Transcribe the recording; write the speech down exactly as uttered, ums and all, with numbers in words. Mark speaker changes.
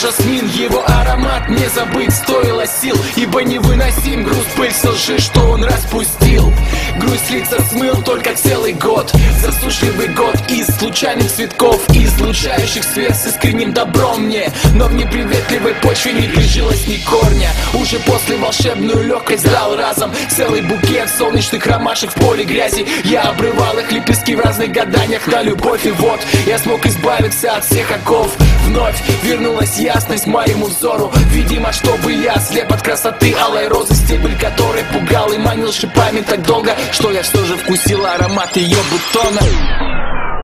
Speaker 1: жасмин, его аромат не забыть стоило сил, ибо невыносим груз, пыль с лжи, что он распустил. Грусть лица смыл только целый год, засушливый год из случайных цветков, излучающих свет с искренним добром мне. Но в неприветливой почве не прижилось ни корня. Уже после волшебную легкость дал разом целый букет солнечных ромашек в поле грязи. Я обрывал их лепестки в разных гаданиях на любовь, и вот я смог избавиться от всех оков. Вновь вернулась ясность моему взору, видимо, чтобы я слеп от красоты алой розы, стебель которой пугал и манил шипами так долго, что я все же вкусил аромат ее бутона.